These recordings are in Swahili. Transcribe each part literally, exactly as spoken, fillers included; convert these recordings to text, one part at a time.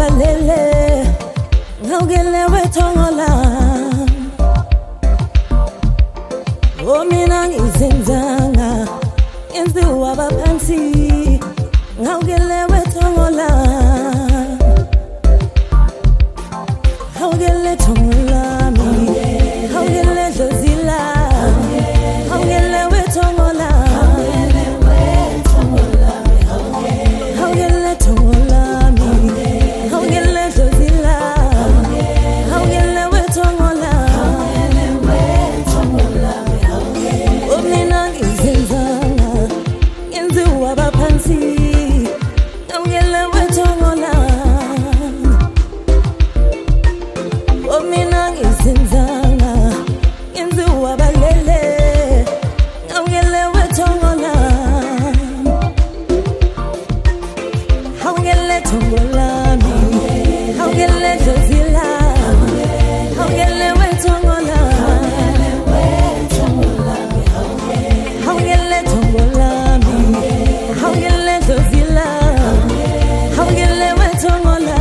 wabalele ngawugele wethongola o mina ngizenzanga enziwa baphansi ngawugele wethongola ngawugele thongola mi ngawugele dlozila ngawugele wethongola ngawugele thongola mi ngawugele dlozila ngawugele wethongola o mina ngizenzanga enziwa baphansi ngawugele wethongola o mina ngizenzanga enziwa balele ngawugele wethongola ngawugele thongola mi ngawugele dlozila ngawugele wethongola ngawugele thongola mi ngawugele dlozila ngawugele wethongola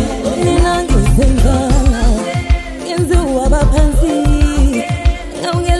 ngawugele